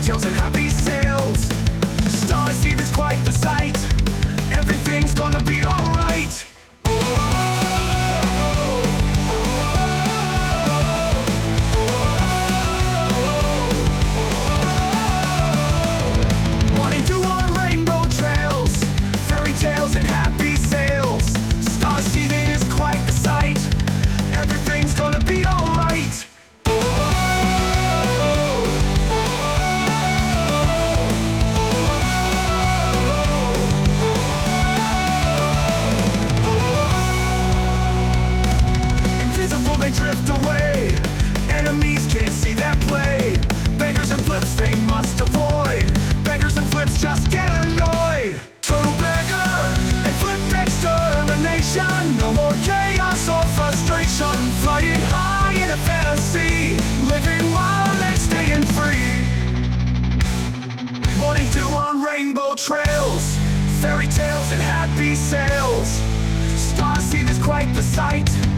tales and happy sails. Stars see this quite the sight. Everything's gonna be alright. Wanting to on rainbow trails, fairy tales and happy sails. Stars see this quite the sight. Everything's gonna be alright. Invisible, they drift away. Enemies can't see their play. Beggars and flips they must avoid. Beggars and flips just get annoyed. Total beggar and flip extermination. No more chaos or frustration. Flying high in a fantasy, living wild and staying free. Wanting to on rainbow trails, fairy tales and happy sails. Stars see this quite the sight.